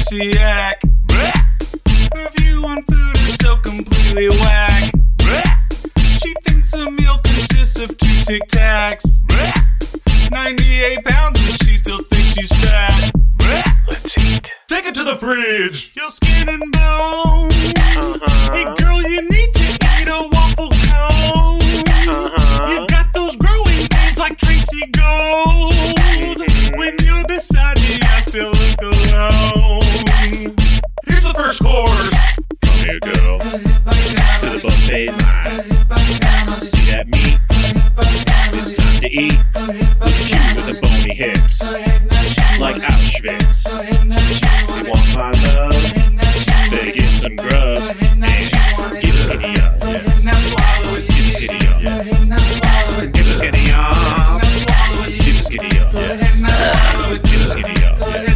anorexia. Her view on food is so completely whack. She thinks a meal consists of 2 Tic Tacs. 98 pounds and she still thinks she's fat. Let's eat. Take it to the fridge. Your skin and bone. Hey girl, you need to eat a waffle cone. You got those growing pains like Tracy Gold. When you're beside me, I still look alone. Here's the first course. Come here, girl. To the buffet line. See that meat? It's time to eat. Look at you with the bony hips. Like Auschwitz. You want my love? Better get some grub. And give us skinny up. Give us skinny up. Give us skinny up. Give us skinny up. Give us skinny up. Give us skinny up.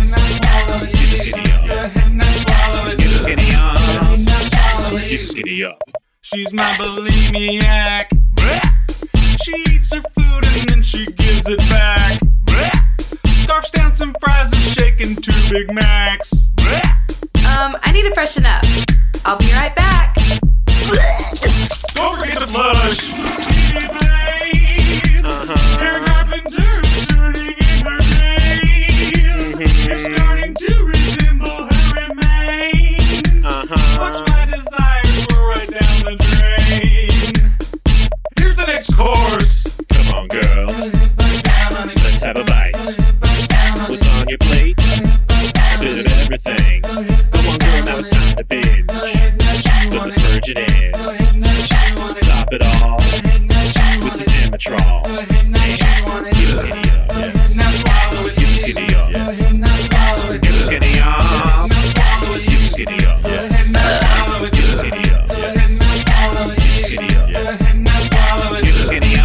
Give us skinny up. Give us skinny up. She's my bulimiac. She eats her food and then she gives it back. Scarfs down some fries and shaking 2 Big Macs. I need to freshen up. I'll be right back. Don't forget to flush. Skinny blade. Karen Carpenter's turning in her grave. It's starting to resemble her remains. Watch my desires roll right down the drain. Here's the next course. Come on, girl. Let's have a bite. What's on your plate? A bit of everything. Come on, girl, now it's time to binge. With the virgin ends. Top it all with some Amatrol. Give us skinny up. Give us skinny up. Give us skinny up. Give us skinny up. Give us skinny up. Give us skinny up. Give us skinny up. Give us skinny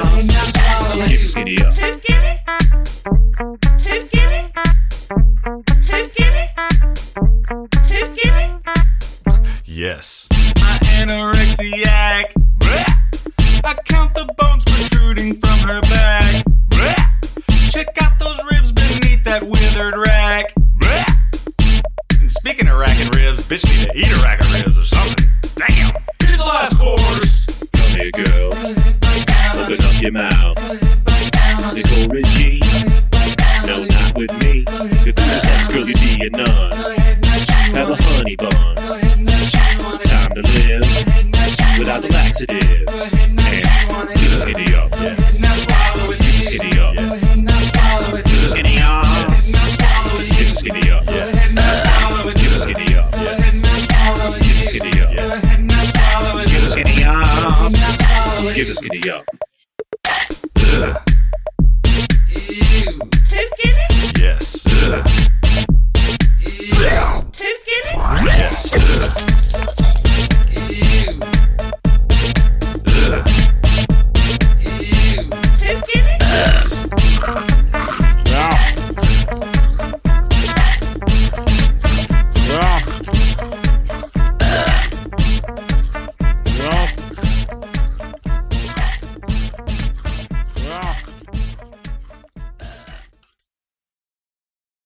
up. Yes. My anorexiac. I count the bones protruding from her back. Check out those ribs beneath that withered rack. And speaking of racking ribs, bitch need to eat a rack of ribs or something. Damn. Here's the last course. Come here, girl. Open up your mouth. Nicole Richie. No, not with me. If there's